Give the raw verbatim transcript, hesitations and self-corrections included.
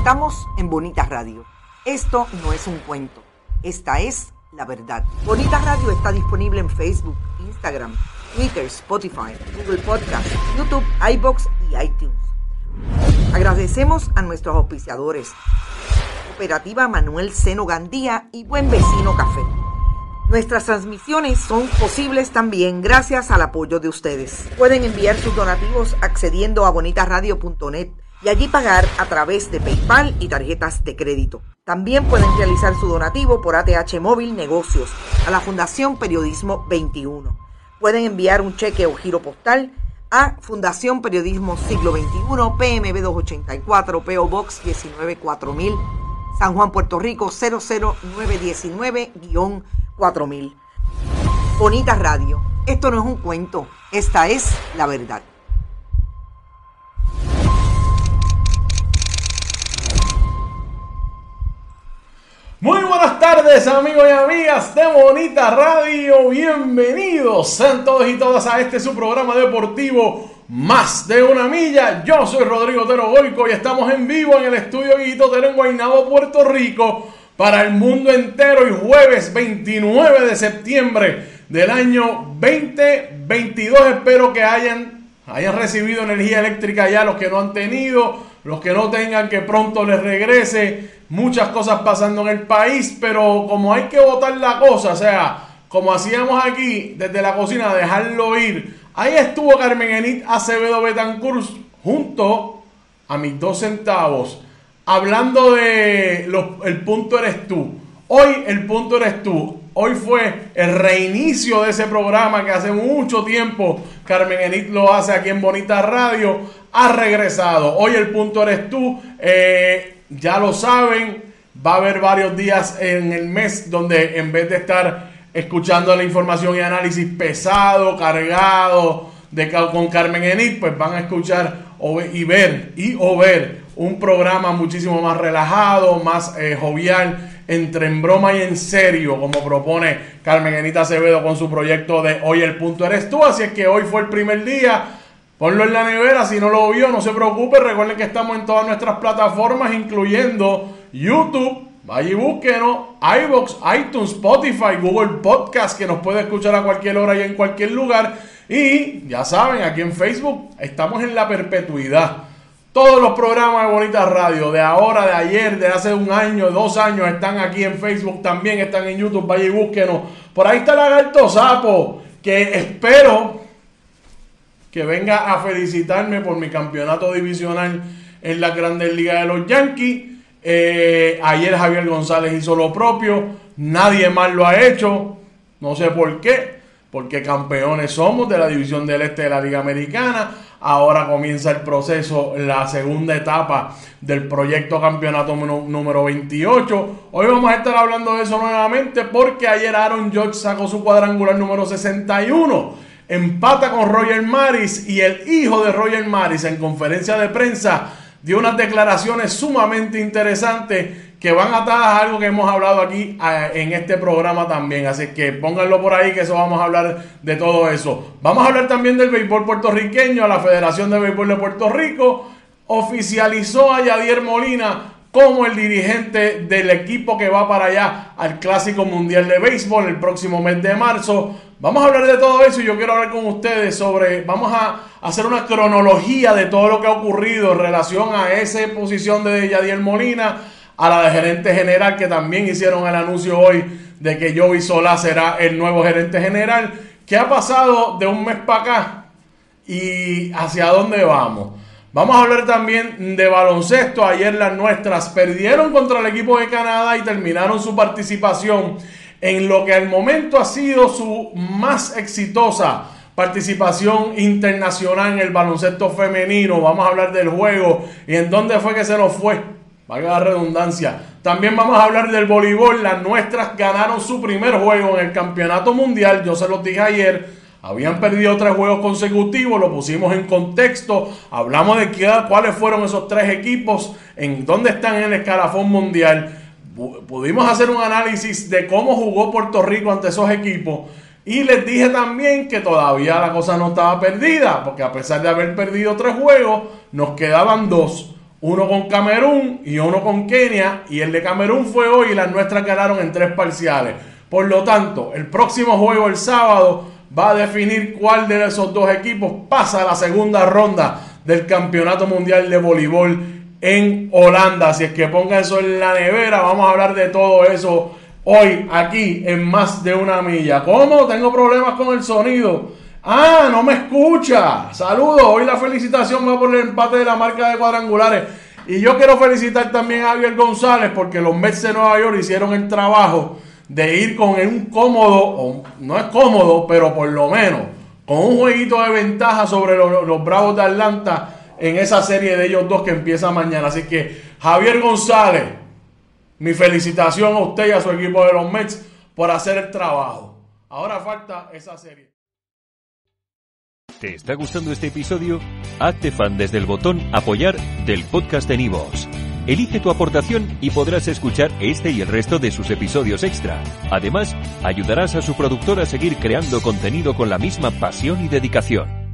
Estamos en Bonita Radio. Esto no es un cuento. Esta es la verdad. Bonita Radio está disponible en Facebook, Instagram, Twitter, Spotify, Google Podcast, YouTube, iVoox y iTunes. Agradecemos a nuestros auspiciadores, Cooperativa Manuel Seno Gandía y Buen Vecino Café. Nuestras transmisiones son posibles también gracias al apoyo de ustedes. Pueden enviar sus donativos accediendo a bonita radio punto net y allí pagar a través de PayPal y tarjetas de crédito. También pueden realizar su donativo por A T H Móvil Negocios a la Fundación Periodismo veintiuno. Pueden enviar un cheque o giro postal a Fundación Periodismo Siglo veintiuno, P M B doscientos ochenta y cuatro, P O Box diecinueve cuatro mil, San Juan, Puerto Rico cero cero nueve uno nueve cuatro mil. Bonita Radio. Esto no es un cuento. Esta es la verdad. Muy buenas tardes, amigos y amigas de Bonita Radio. Bienvenidos sean todos y todas a este su programa deportivo Más de una Milla. Yo soy Rodrigo Otero Goico y estamos en vivo en el estudio Guito Otero en Guaynabo, Puerto Rico, para el mundo entero. Y jueves veintinueve de septiembre del año veinte veintidós. Espero que hayan, hayan recibido energía eléctrica ya, los que no han tenido, los que no tengan, que pronto les regrese. Muchas cosas pasando en el país, pero como hay que votar la cosa, o sea, como hacíamos aquí desde la cocina, dejarlo ir. Ahí estuvo Carmen Enid Acevedo Betancourt junto a mis dos centavos, hablando de los, el punto eres tú. Hoy el punto eres tú. Hoy fue el reinicio de ese programa que hace mucho tiempo Carmen Enid lo hace aquí en Bonita Radio. Ha regresado. Hoy el punto eres tú. Eh... Ya lo saben, va a haber varios días en el mes donde en vez de estar escuchando la información y análisis pesado, cargado de, con Carmen Enid, pues van a escuchar o, y ver y o ver un programa muchísimo más relajado, más eh, jovial, entre en broma y en serio, como propone Carmen Enid Acevedo con su proyecto de Hoy el punto eres tú. Así es que hoy fue el primer día. Ponlo en la nevera, si no lo vio, no se preocupe. Recuerden que estamos en todas nuestras plataformas, incluyendo YouTube. Vaya y búsquenos, iVoox, iTunes, Spotify, Google Podcast, que nos puede escuchar a cualquier hora y en cualquier lugar. Y ya saben, aquí en Facebook estamos en la perpetuidad. Todos los programas de Bonita Radio, de ahora, de ayer, de hace un año, dos años, están aquí en Facebook, también están en YouTube. Vaya y búsquenos. Por ahí está Lagarto Sapo, que espero que venga a felicitarme por mi campeonato divisional en la Grandes Ligas de los Yankees. Eh, ayer Javier González hizo lo propio, nadie más lo ha hecho, no sé por qué, porque campeones somos de la División del Este de la Liga Americana. Ahora comienza el proceso, la segunda etapa del proyecto campeonato número veintiocho. Hoy vamos a estar hablando de eso nuevamente, porque ayer Aaron Judge sacó su cuadrangular número sesenta y uno. Empata con Roger Maris, y el hijo de Roger Maris en conferencia de prensa dio unas declaraciones sumamente interesantes que van atadas a algo que hemos hablado aquí a, en este programa también. Así que pónganlo por ahí, que eso vamos a hablar de todo eso. Vamos a hablar también del béisbol puertorriqueño. La Federación de Béisbol de Puerto Rico oficializó a Yadier Molina como el dirigente del equipo que va para allá al Clásico Mundial de Béisbol el próximo mes de marzo. Vamos a hablar de todo eso y yo quiero hablar con ustedes sobre, vamos a hacer una cronología de todo lo que ha ocurrido en relación a esa posición de Yadier Molina, a la de gerente general, que también hicieron el anuncio hoy de que Joey Solá será el nuevo gerente general. ¿Qué ha pasado de un mes para acá y hacia dónde vamos? Vamos a hablar también de baloncesto. Ayer las nuestras perdieron contra el equipo de Canadá y terminaron su participación en lo que al momento ha sido su más exitosa participación internacional en el baloncesto femenino. Vamos a hablar del juego y en dónde fue que se nos fue, valga la redundancia. También vamos a hablar del voleibol. Las nuestras ganaron su primer juego en el campeonato mundial. Yo se los dije ayer. Habían perdido tres juegos consecutivos, lo pusimos en contexto, hablamos de qué, cuáles fueron esos tres equipos, en dónde están en el escalafón mundial. Pudimos hacer un análisis de cómo jugó Puerto Rico ante esos equipos. Y les dije también que todavía la cosa no estaba perdida, porque a pesar de haber perdido tres juegos, nos quedaban dos. uno con Camerún y uno con Kenia, y el de Camerún fue hoy y las nuestras quedaron en tres parciales. Por lo tanto, el próximo juego el sábado va a definir cuál de esos dos equipos pasa a la segunda ronda del Campeonato Mundial de Voleibol en Holanda. Así es que pongan eso en la nevera, vamos a hablar de todo eso hoy aquí en Más de una Milla. ¿Cómo? Tengo problemas con el sonido. Ah, no me escucha. Saludos. Hoy la felicitación va por el empate de la marca de cuadrangulares. Y yo quiero felicitar también a Javier González porque los Mets de Nueva York hicieron el trabajo de ir con un cómodo, o no es cómodo, pero por lo menos con un jueguito de ventaja sobre los, los Bravos de Atlanta en esa serie de ellos dos que empieza mañana. Así que Javier González, mi felicitación a usted y a su equipo de los Mets por hacer el trabajo. Ahora falta esa serie. ¿Te está gustando este episodio? Hazte fan desde el botón Apoyar del podcast de Nivos. Elige tu aportación y podrás escuchar este y el resto de sus episodios extra. Además, ayudarás a su productor a seguir creando contenido con la misma pasión y dedicación.